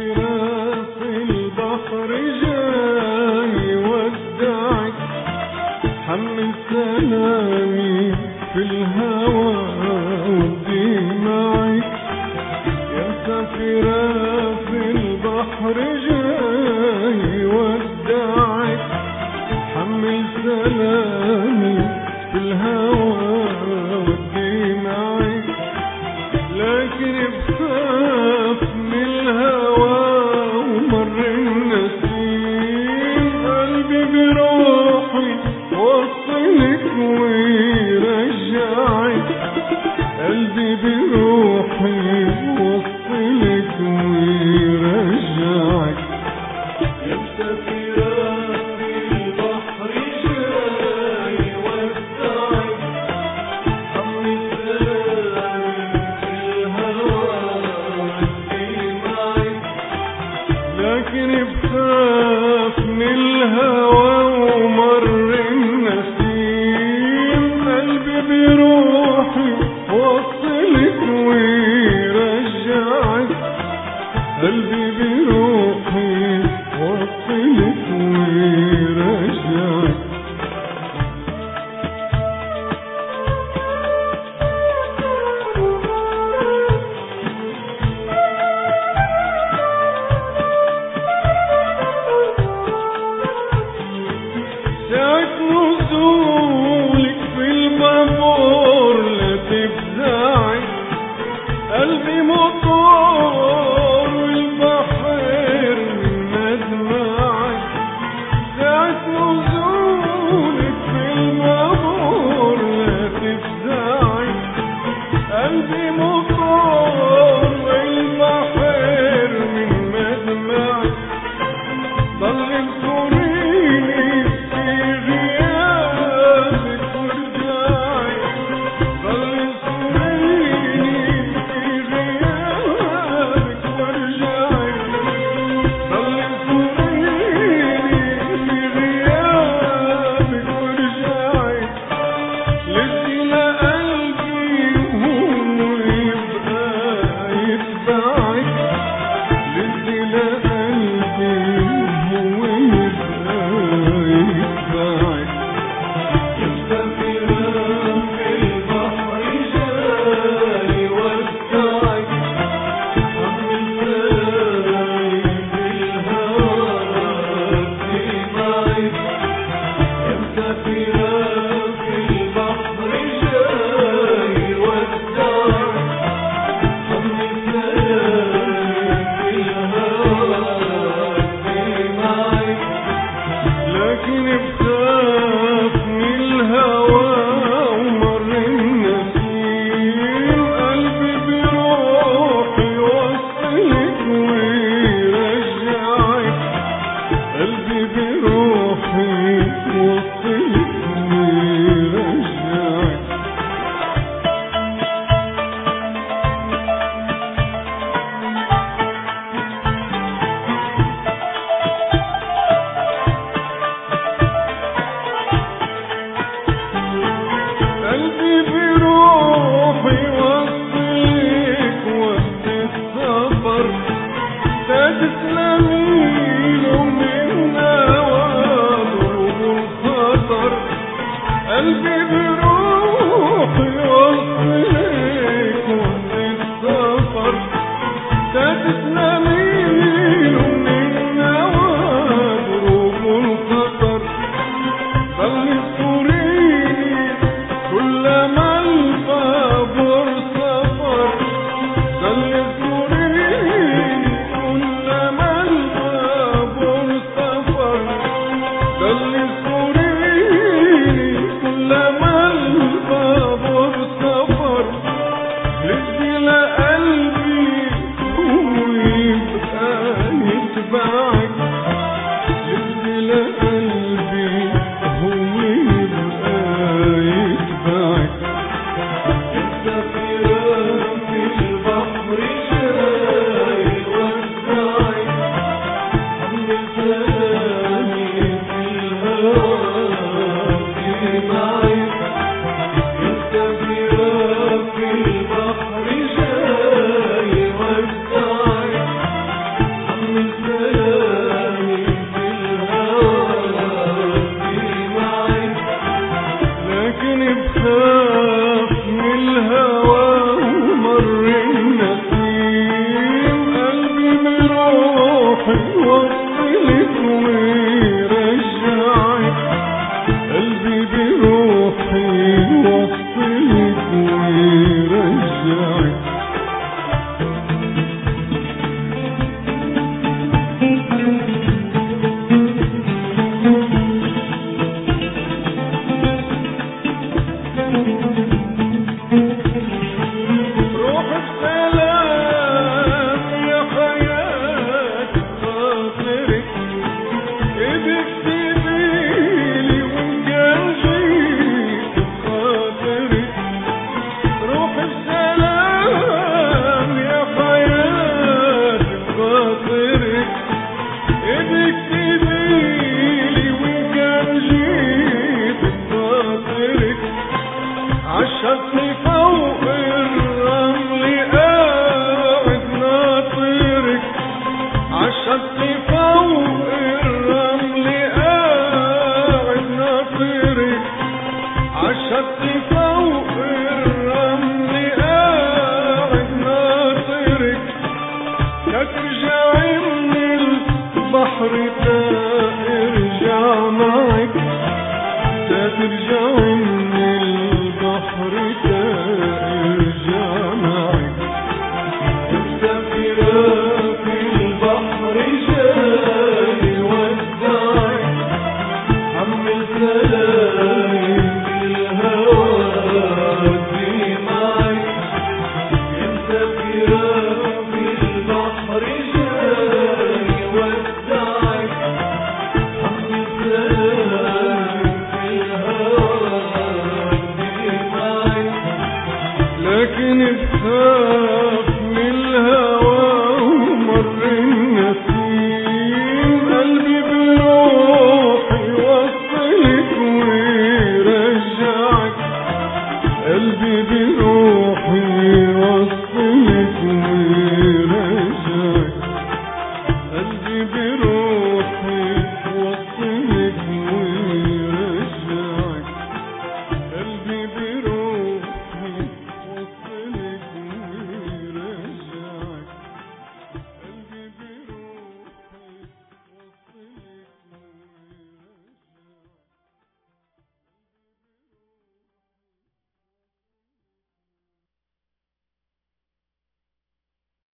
في البحر جاي ودعك، حمل سلامي في الهوى ودي معك. يا مسافرة في البحر جاي ودعك، حمل سلامي في الهوى ودي معك. لكن بخاف من الهوى ومر النسيم، قلبي بروحي وصلك ويرجعك، قلبي بروحي وصلك ويرجعك. يا مسافرة في البحر جاي ودعك، حمل لكن بخاف من الهوى ومر النسيم، قلبي بروحي وصلك ويرجعك، قلبي بروحي وصلك ويرجعك. ساعة نزولك في المامور لا تفزعي، قلبي مطار والبحر من مدمعك. ساعة نزولك في المامور لا تفزعي، قلبي مطار والبحر من مدمعك. ضل تزوريني في غيابك وارجعي، ضل تزوريني في غيابك وارجعي، ضل تزوريني في غيابك وارجعي. لسي لقلبي وهو يبقى يتبعك، لسي لقلبي وهو يبقى يتبعك. يا مسافرة في البحر جاي ودعك، حمل سلامي في الهوى ودي معك. يا مسافرة في البحر جاي ودعك، حمل سلامي في الهوى ودي معك. لكن بخاف من الهوى ومر النسيم، قلبي بروحي وصلك ويرجعك، قلبي بروحي وصلك ويرجعك. قلبي بروحي وصلك وقت السفر، تسلمي له من نوادر الخطر. قلبي بروحي وصلك وقت السفر، تسلمي له من نوادر الخطر. ضل تزوريني كلما البابور سفر، ضل تزوريني كلما البابور سفر، ضل تزوريني كلما البابور سفر. لسي لقلبي هو يبقى يتبعك، لسي لقلبي هو يبقى يتبعك. يا مسافرة في البحر جاي ودعك، حمل سلامي في الهوى ودي معك. يا مسافرة في البحر جاي ودعك، وإن البحر ترجع معك. مسافرة في البحر جاي ودعك، حمل سلامي بالهوى ودي معك. مسافرة في البحر جاي ودعك، حمل سلامي بالهوى ودي معك. لكن بخاف من الهوى ومر النسيم، قلبي بروح يوصلك ويرجعك، قلبي بروح